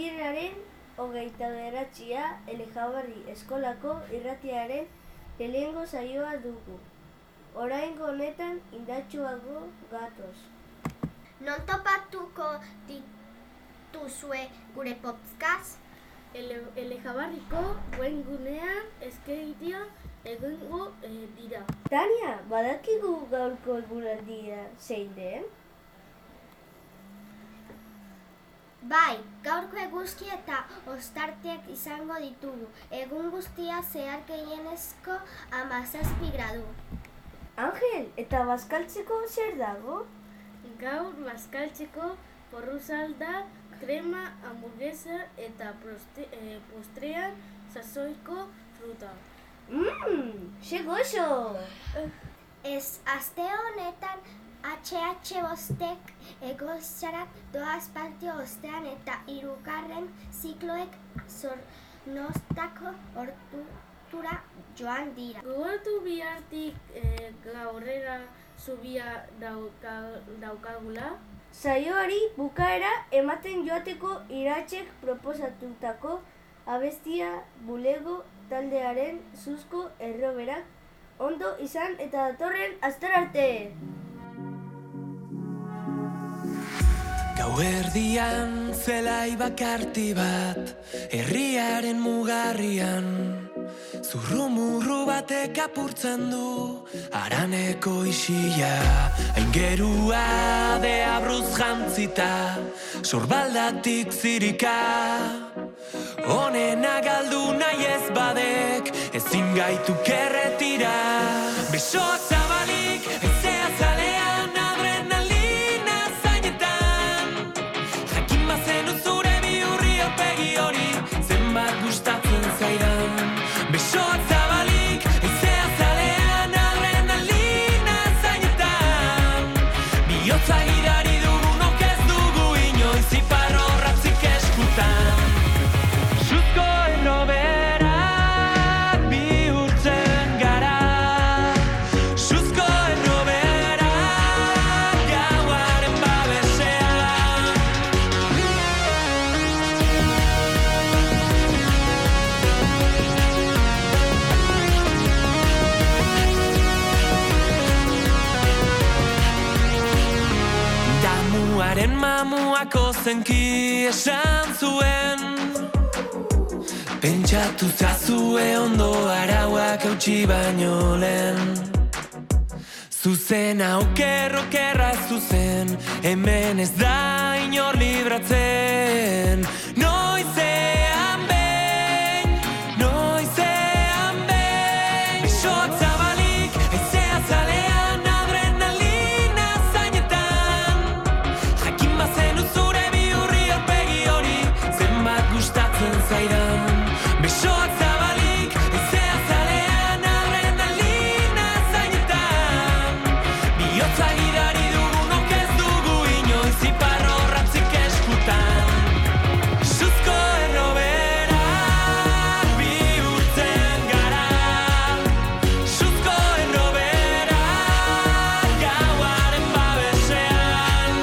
Apirilaren 29a Elejabarri eskolako irratiaren lehenengo saioa dugu. Oraingo honetan indartsuago gatoz. Non topatuko dituzue gure podcast? Elejabarriko webgunean eskaintzea egingo dira. Tania, badakigu gaurko eguraldia zein den? Bai, gaurko eguzki eta ostarteak izango ditugu. Egun guztia zehar gehienezko 17 gradu. Angel, eta bazkaltzeko zer dago? Gaur bazkaltzeko porrusalda, krema, hamburguesa eta postrean sasoiko fruta. Ze gozo! Ez aste honetan HH5ek egozarak doaz patio ostean eta 3. zikloek Zornoztako hortura joan dira. Gogoratu bihartik gaurrera zubia daukagula. Saioari bukaera ematen joateko Iratzek proposatutako abestia Bulego taldearen Suzko Erroberak. Ondo izan eta datorren astelarte! Gauerdian zelai bakarti bat, herriaren mugarrian, zurrumurru batek apurtzen du, haraneko isila, aingerua deabruz jantzita, sorbaldatik zirika. Honena galdu nahi ez badek, ezin gaitu kerretira. Besoak zabalik, ezea zalean, adrenalina zainetan. Jakin bazenu zure bihurri aurpegi hori, zenbat gustatzen zaidan. Besoak zabalik, ezea zalean, adrenalina zainetan. Bihotza gidari dugunok ez dugu inoiz iparrorratzik eskutan. Suzko erroberak bihurtzen gara. Suzko erroberak gauaren babesean. Damuaren mamuako zenki esan zuen, pentsatu zazue ondo arauak eutsi baino lehen. Zuzena okerra zuzen, hemen ez da inor libratzen. Noizean behin, besoak zabalik, haizea zalean, adrenalina zainetan. Jakin bazenu zure bihurri aurpegi hori, zenbat gustatzen zaidan. Besoak zabalik, haizea zalean, adrenalina zainetan. Bihotza gidari dugunok ez dugu inoiz iparrorratzik eskutan. Suzko erroberak bihurtzen gara. Suzko erroberak gauaren babesean.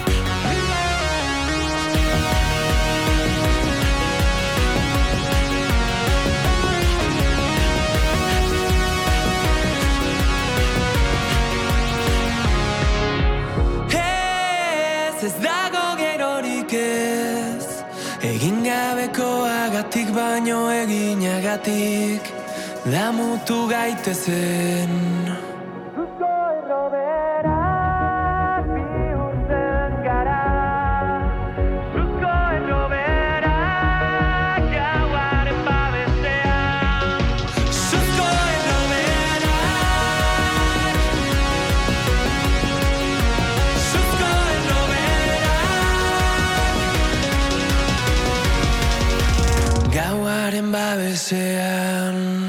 Ez dago gerorik ez, egin gabekoagatik baino eginagatik, damutu gaitezen. Suzko erroberak bihurtzen gara. Suzko erroberak gauaren babesean. Suzko erroberak, Suzko erroberak gauaren babesean.